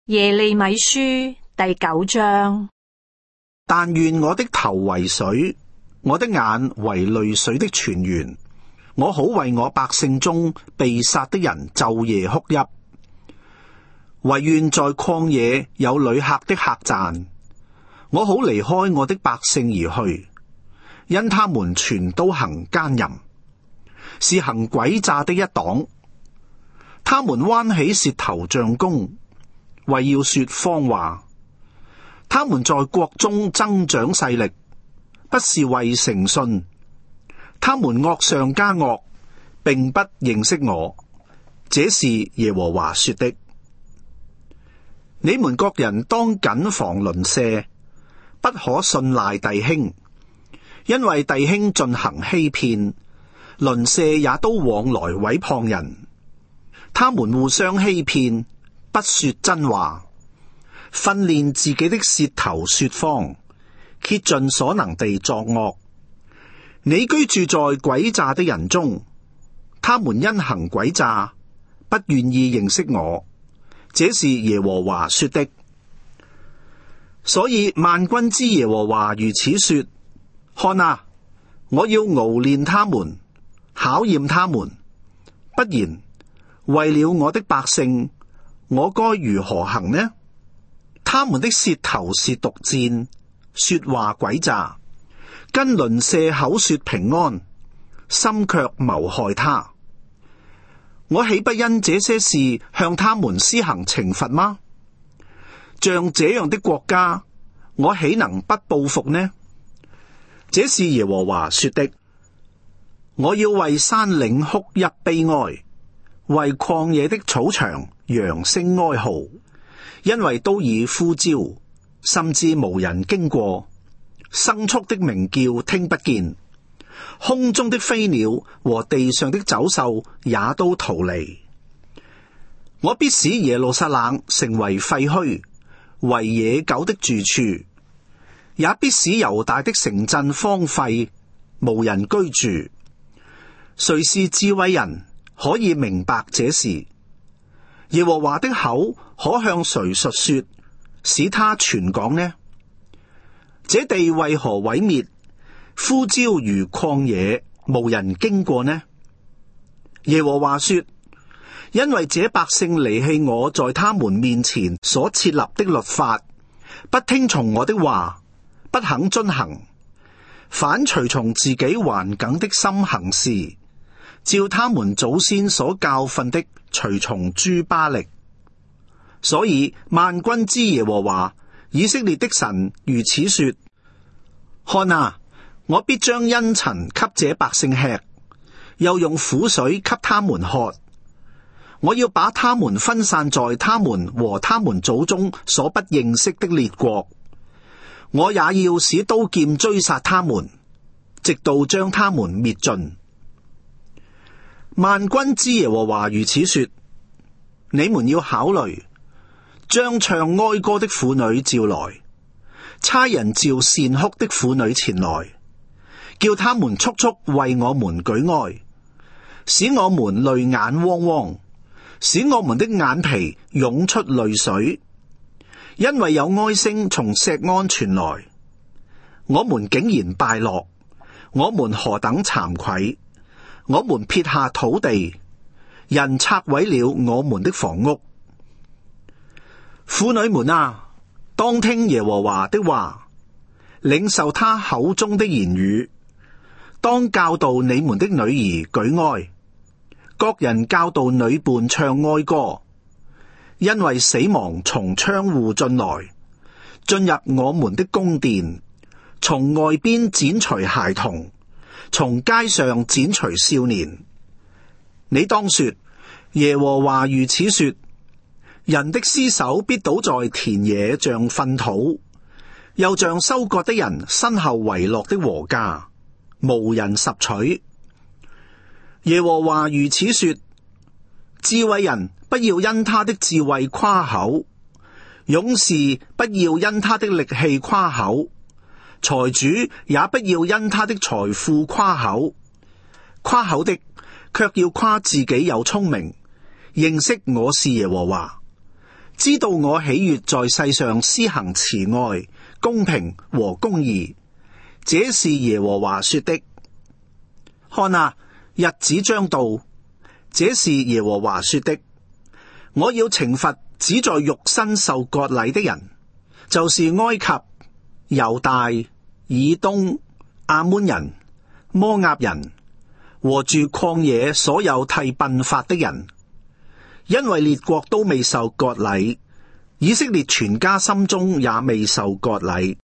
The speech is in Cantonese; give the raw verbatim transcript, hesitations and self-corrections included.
耶利米書第九章。 但願我的頭為水，我的眼為淚水的泉源，我好為我百姓中被殺的人晝夜哭泣。惟願在曠野有旅客的客棧，我好離開我的百姓而去，因他們全都行奸淫，是行詭詐的一黨。他們彎起舌頭像弓，為要說謊話。他們在國中增長勢力，不是為誠信。他們惡上加惡，並不認識我。這是耶和華說的。你們各人當謹防鄰舍，不可信賴弟兄，因為弟兄進行欺騙，鄰舍也都往來毀謗人。他們互相欺騙，不說真話，訓練自己的舌頭說謊，竭盡所能地作惡。你居住在詭詐的人中，他們因行詭詐，不願意認識我。這是耶和華說的。所以萬軍之耶和華如此說：看啊，我要熬煉他們，考驗他們，不然為了我的百姓，我該如何行呢？他們的舌頭是毒箭，說話詭詐，跟鄰舍口說平安，心卻謀害他。我豈不因這些事向他們施行懲罰嗎？像這樣的國家，我豈能不報復呢？這是耶和華說的。我要為山嶺哭泣悲哀，為曠野的草場揚聲哀號，因為都已呼召，甚至無人經過，牲畜的鳴叫聽不見，空中的飛鳥和地上的走獸也都逃離。我必使耶路撒冷成為廢墟，為野狗的住處，也必使猶大的城鎮荒廢，無人居住。誰是智慧人，可以明白這事？耶和華的口可向誰述說，使他傳講呢？這地為何毀滅，呼召如曠野，無人經過呢？耶和華說：因為這百姓離棄我在他們面前所設立的律法，不聽從我的話，不肯遵行，反隨從自己頑梗的心行事，照他們祖先所教訓的隨從諸巴力。所以萬軍之耶和華以色列的神如此說：看啊，我必將茵陳給這百姓吃，又用苦水給他們喝。我要把他們分散在他們和他們祖宗所不認識的列國，我也要使刀劍追殺他們，直到將他們滅盡。萬軍之耶和華如此說：你們要考慮，將唱哀歌的婦女召來，差人召善哭的婦女前來，叫他們速速為我們舉哀，使我們淚眼汪汪，使我們的眼皮湧出淚水，因為有哀聲從錫安傳來，我們竟然敗落，我們何等慚愧！我們撇下土地，人拆毀了我們的房屋。婦女們啊，當聽耶和華的話，領受他口中的言語，當教導你們的女兒舉哀，各人教導女伴唱哀歌，因為死亡從窗戶進來，進入我們的宮殿，從外邊剪除孩童，從街上剪除少年。你當說：耶和華如此說，人的屍首必倒在田野，像糞土，又像收割的人身後遺落的禾稼，無人拾取。耶和華如此說：智慧人不要因他的智慧誇口，勇士不要因他的力氣誇口，財主也不要因他的財富誇口。誇口的卻要誇自己有聰明，認識我是耶和華。 知道我喜悅在世上施行慈愛、公平和公義，這是耶和華說的。看啊，日子將到，這是耶和華說的。我要懲罰只在肉身受割禮的人，就是埃及、猶大、以東、亞捫人、摩押人和住曠野所有剃鬢髮的人。因為列國都未受割禮，以色列全家心中也未受割禮。